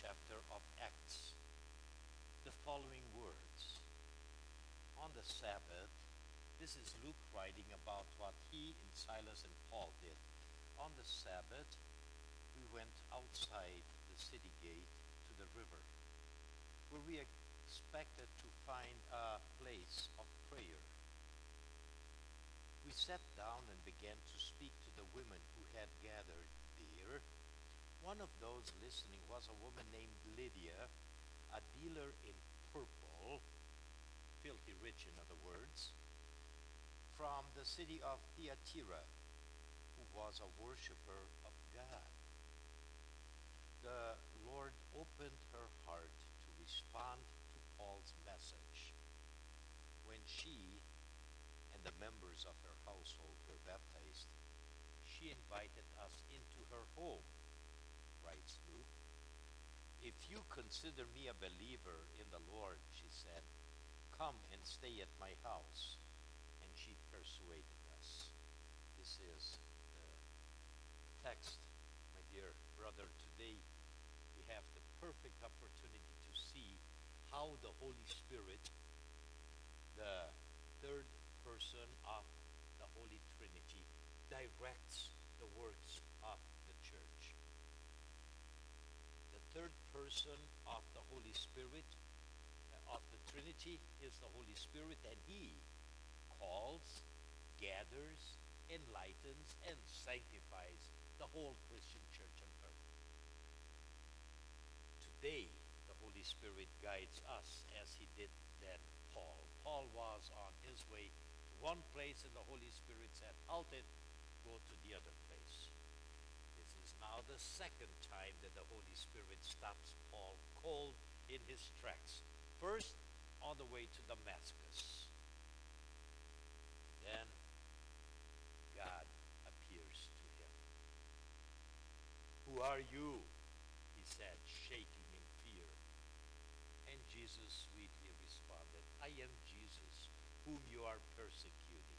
chapter of Acts the following words. On the Sabbath, this is Luke writing about what he and Silas and Paul did. On the Sabbath, we went outside the city gate to the river, where we expected to find a place of prayer. We sat down and began to speak to the women who had gathered there. One of those listening was a woman named Lydia, a dealer in purple, filthy rich in other words, from the city of Thyatira, who was a worshiper of God. The Lord opened her heart to respond to Paul's message. When she and the members of her household were baptized, she invited us into her home, writes Luke. If you consider me a believer in the Lord, she said, come and stay at my house. And she persuaded us. This is the text, my dear brother. Today we have the perfect opportunity to see how the Holy Spirit, the third person of the Holy Trinity, directs the works of the church. The third person of the Holy Spirit, of the Trinity, is the Holy Spirit, and He calls, gathers, enlightens, and sanctifies the whole Christian church on earth. Today, the Holy Spirit guides us as He did then Paul. Paul was on his way to one place, and the Holy Spirit said, halted, go to the other place. This is now the second time that the Holy Spirit stops Paul cold in his tracks. First, on the way to Damascus. Then, God appears to him. Who are you? He said, shaking in fear. And Jesus sweetly responded, I am Jesus, whom you are persecuting.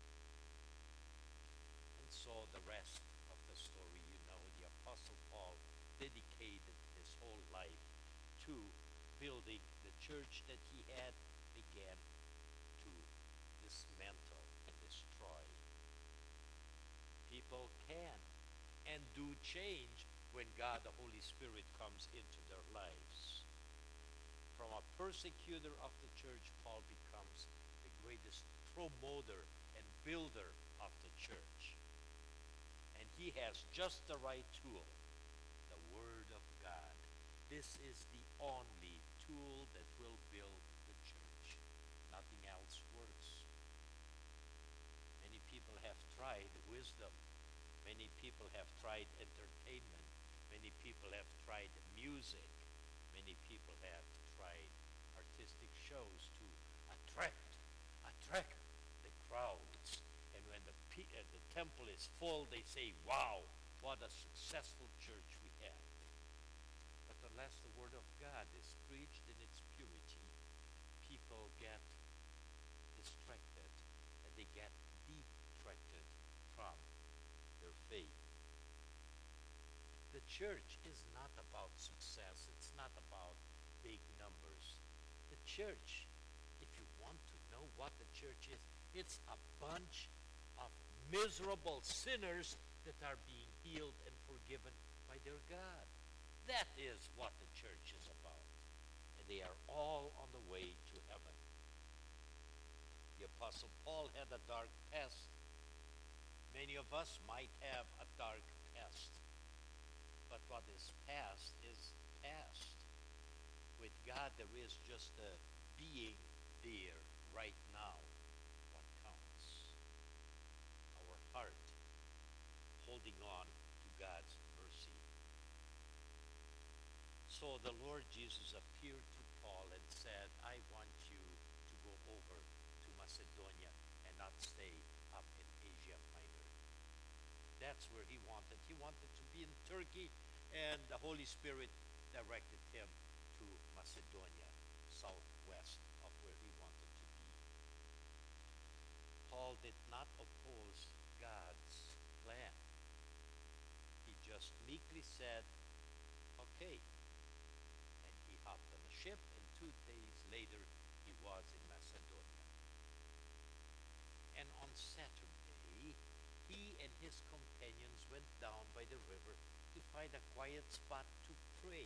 And so the rest of the story, the Apostle Paul dedicated his whole life to building the church that he had began to dismantle and destroy. People can and do change when God, the Holy Spirit, comes into their lives. From a persecutor of the church, Paul becomes the greatest promoter and builder of the church. And he has just the right tool, the Word of God. This is the only tool that will build the church. Nothing else works. Many people have tried wisdom. Many people have tried entertainment. Many people have tried music. Many people have tried artistic shows to attract the crowds. And when the temple is full, they say, wow, what a successful church we have. But unless the Word of God is preached in its purity, people get distracted and they get detracted from their faith. The church is not about success. It's not about big numbers. The church, if you want to know what the church is, it's a bunch of miserable sinners that are being healed and forgiven by their God. That is what the church is about. And they are all on the way to heaven. The Apostle Paul had a dark past. Many of us might have a dark past. But what is past is past. With God, there is just a being there right now. What counts? Our heart holding on to God's mercy. So the Lord Jesus appeared to Paul and said, I want you to go over to Macedonia and not stay up in Asia Minor. That's where he wanted. He wanted to be in Turkey, and the Holy Spirit directed him to Macedonia, southwest of where he wanted to be. Paul did not oppose God's plan. He just meekly said, okay, hopped on a ship, and 2 days later he was in Macedonia. And on Saturday, he and his companions went down by the river to find a quiet spot to pray,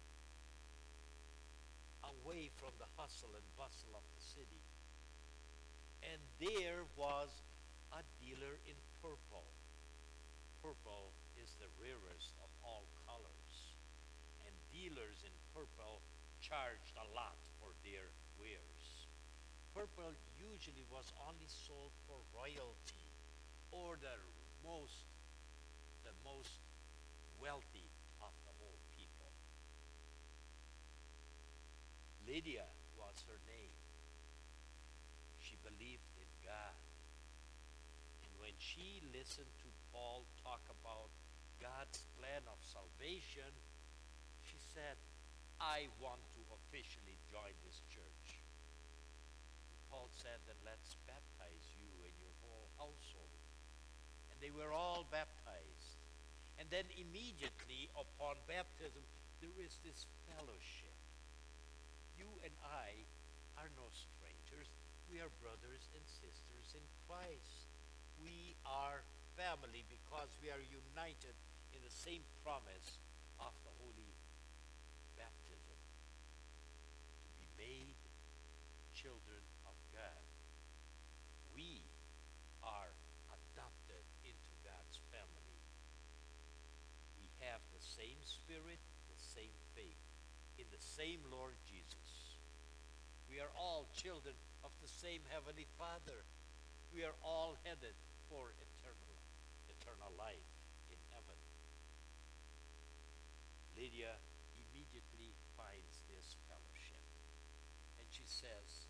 away from the hustle and bustle of the city. And there was a dealer in purple. Purple is the rarest of all colors, and dealers in purple charged a lot for their wares. Purple usually was only sold for royalty or the most wealthy of the whole people. Lydia was her name. She believed in God. And when she listened to Paul talk about God's plan of salvation, she said, I want to officially join this church. Paul said, then let's baptize you and your whole household. And they were all baptized. And then immediately upon baptism, there is this fellowship. You and I are no strangers. We are brothers and sisters in Christ. We are family because we are united in the same promise of the holy baptism, to be made children of God. We are adopted into God's family. We have the same spirit, the same faith, in the same Lord Jesus. We are all children of the same Heavenly Father. We are all headed for eternal life in heaven. Lydia immediately finds this fellowship. And she says,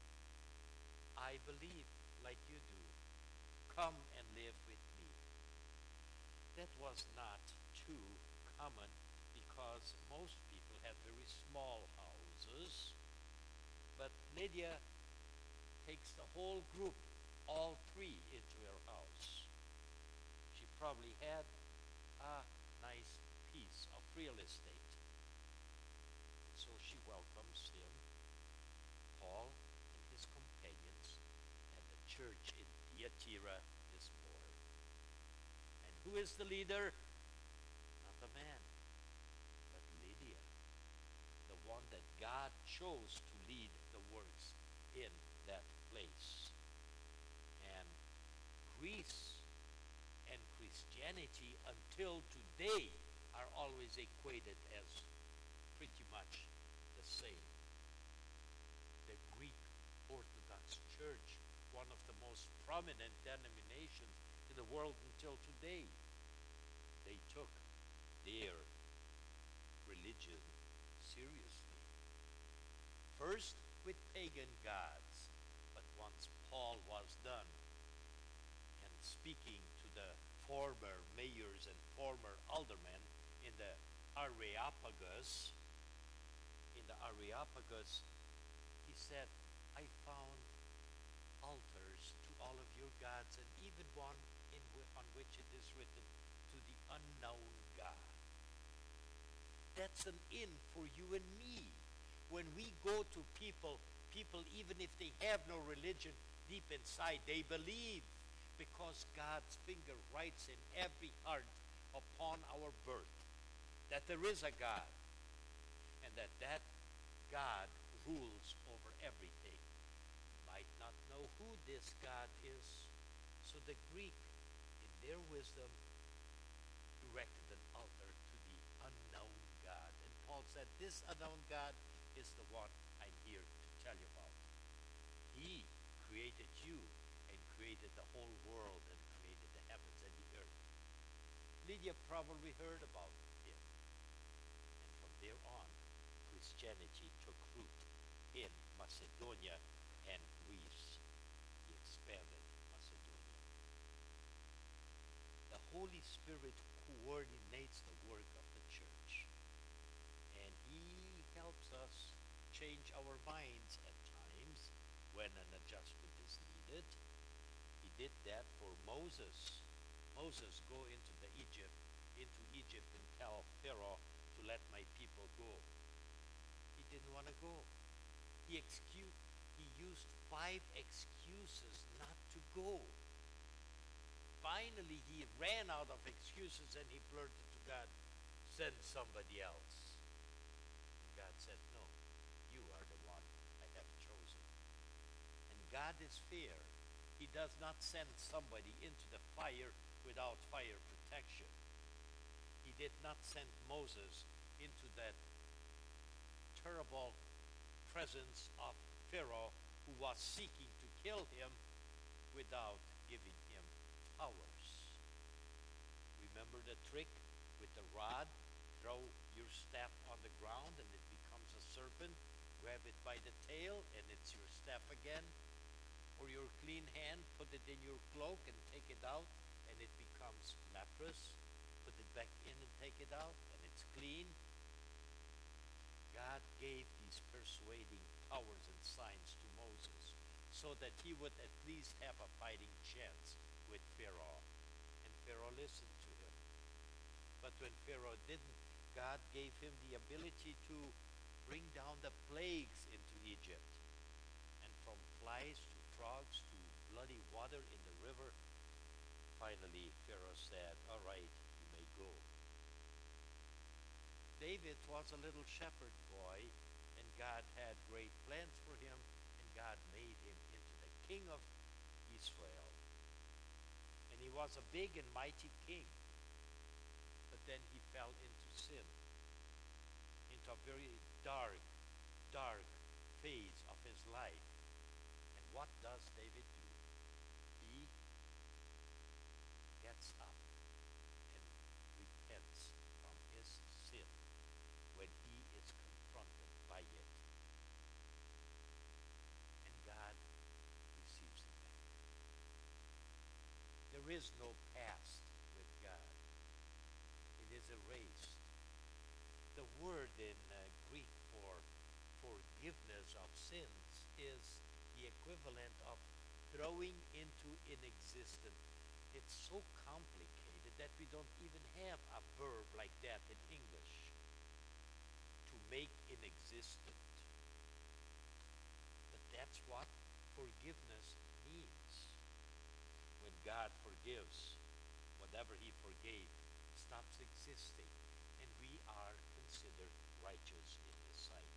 I believe like you do. Come and live with me. That was not too common because most people had very small houses. But Lydia takes the whole group, all three, into her house. She probably had a nice piece of real estate. And so she welcomes him, Paul and his companions, and the church in Thyatira is born. And who is the leader? Not the man, but Lydia, the one that God chose to lead the works in that place. And Greece and Christianity until today are always equated as pretty much the same. The Greek Orthodox Church, one of the most prominent denominations in the world until today, they took their religion seriously. First with pagan gods, but once Paul was done and speaking to the former mayors and former aldermen in the Areopagus, he said, I found altars to all of your gods, and even one on which it is written, to the unknown God. That's an in for you and me. When we go to people, even if they have no religion, deep inside they believe, because God's finger writes in every heart upon our birth that there is a God, and that God rules over everything. You might not know who this God is. So the Greek, in their wisdom, erected an altar to the unknown God. And Paul said, this unknown God is the one I'm here to tell you about. He created you and created the whole world and created the heavens and the earth. Lydia probably heard about him. And from there on, Christianity took root in Macedonia and Greece. He expanded Macedonia. The Holy Spirit coordinates the work of the church. And He helps us change our minds at times when an adjustment is needed. He did that for Moses. Moses, go into Egypt and tell Pharaoh to let my people go. He didn't want to go. He used 5 excuses not to go. Finally, he ran out of excuses and he blurted to God, "Send somebody else." And God said, "No, you are the one I have chosen." And God is fair. He does not send somebody into the fire without fire protection. He did not send Moses into that terrible presence of Pharaoh who was seeking to kill him without giving him powers. Remember the trick with the rod? Throw your staff on the ground and it becomes a serpent. Grab it by the tail and it's your staff again. Or your clean hand, put it in your cloak and take it out and it becomes leprous. Put it back in and take it out and it's clean. God gave these persuading powers and signs to Moses so that he would at least have a fighting chance with Pharaoh. And Pharaoh listened to him. But when Pharaoh didn't, God gave him the ability to bring down the plagues into Egypt. And from flies to frogs to bloody water in the river, finally Pharaoh said, "All right, you may go." David was a little shepherd boy, and God had great plans for him, and God made him into the king of Israel. And he was a big and mighty king. But then he fell into sin, into a very dark, dark phase of his life. And what does David do? He gets up and repents from his sin when he is confronted by it. And God receives him back. There is no past with God. It is erased. The word in Greek for forgiveness of sins is the equivalent of throwing into inexistence. It's so complicated that we don't even have a verb like that in English. To make inexistent. But that's what forgiveness means. When God forgives, whatever he forgave stops existing, and we are considered righteous in his sight.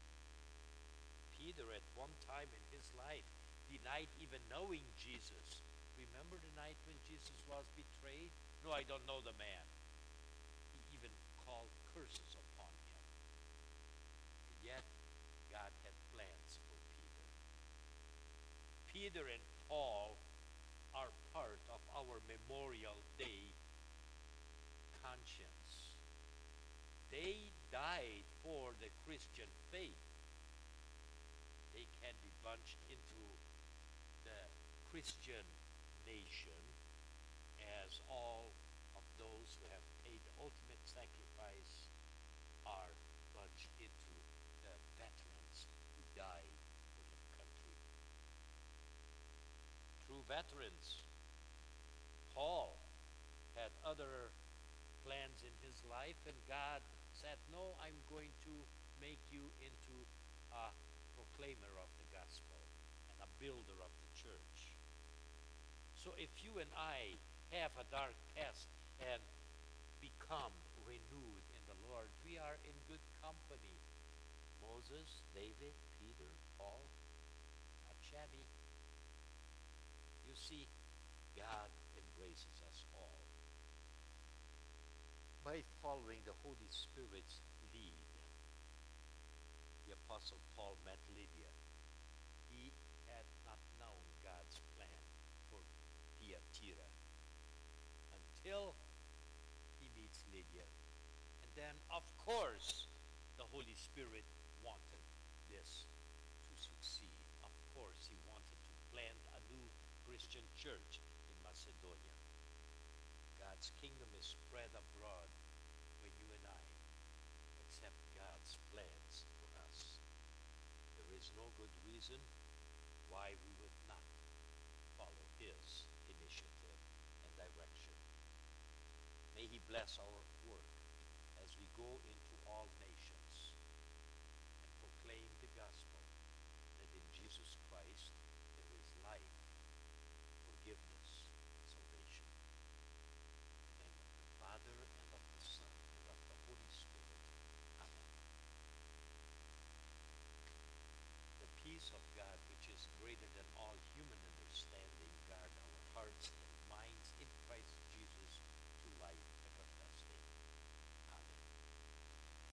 Peter at one time in his life denied even knowing Jesus. Remember the night when Jesus was betrayed? "No, I don't know the man." He even called curses upon him. And yet, God had plans for Peter. Peter and Paul are part of our Memorial Day conscience. They died for the Christian faith. They can be bunched into the Christian nation as all of those who have paid the ultimate sacrifice are bunched into the veterans who died for their country. True veterans. Paul had other plans in his life, and God said, "No, I'm going to make you into a proclaimer of the gospel and a builder of the church." So if you and I have a dark past and become renewed in the Lord, we are in good company. Moses, David, Peter, Paul, not shabby. You see, God embraces us all. By following the Holy Spirit's lead, the Apostle Paul met Lydia. He had not known God's plan for Thyatira until he meets Lydia. And then, of course, the Holy Spirit wanted this to succeed. Of course, he wanted to plant a new Christian church in Macedonia. God's kingdom is spread abroad when you and I accept God's plans for us. There is no good reason why we would not follow his initiative and direction. May he bless our work as we go into all nations and grace of God, which is greater than all human